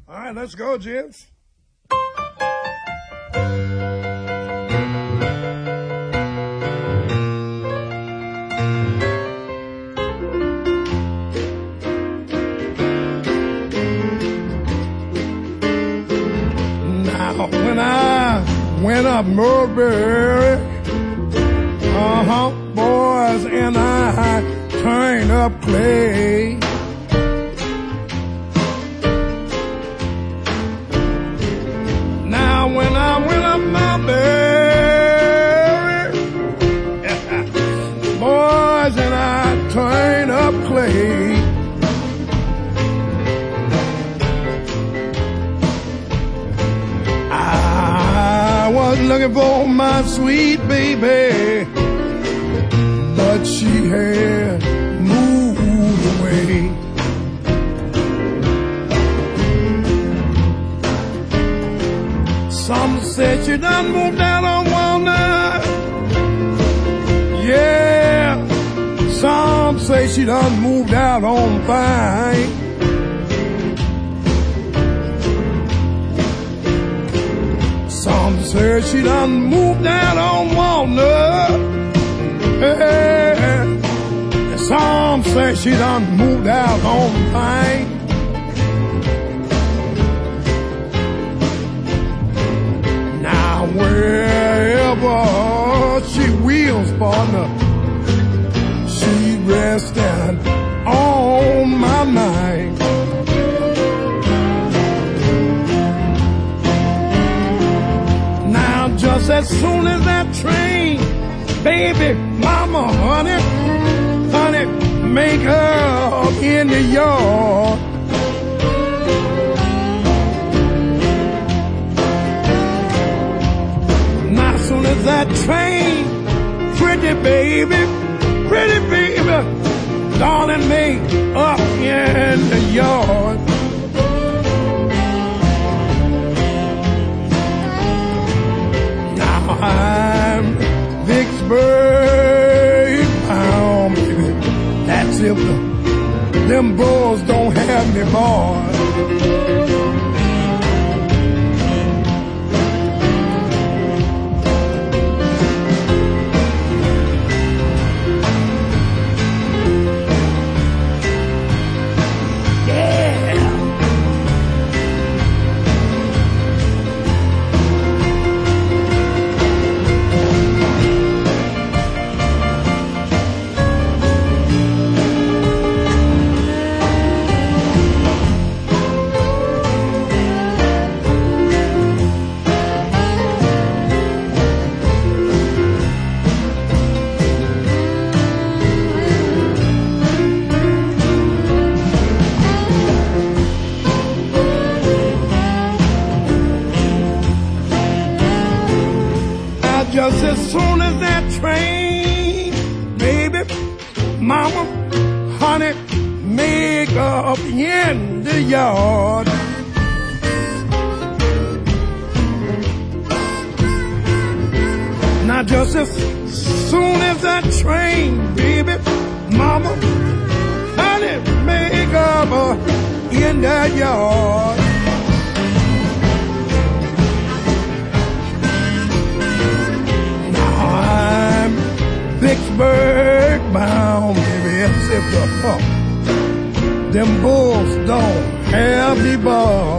All right, let's go, gents. Now, when I went up Mulberry, boys and I turned up Clay. Now when I went up Mulberry, boys and I turned up Clay. I was looking for my sweet baby, but she had moved away. Some said she done moved out on Walnut. Yeah, some say she done moved out on Vine. Some say she done moved out on Walnut. Yeah. Some say she done moved out on Vine. Now wherever she wheels, partner, she resting on my mind. Now just as soon as that train, baby, mama, honey, make her in the yard. Now as soon as that train, pretty baby, darling, make up in the yard. Now I'm Vicksburg bound, baby. That's if them boys don't have me, boy. Just as soon as that train, baby, mama, honey, make up in the yard. Now just as soon as that train, baby, mama, honey, make up in the yard. Vicksburg bound, baby, as if them bulls don't have me bound.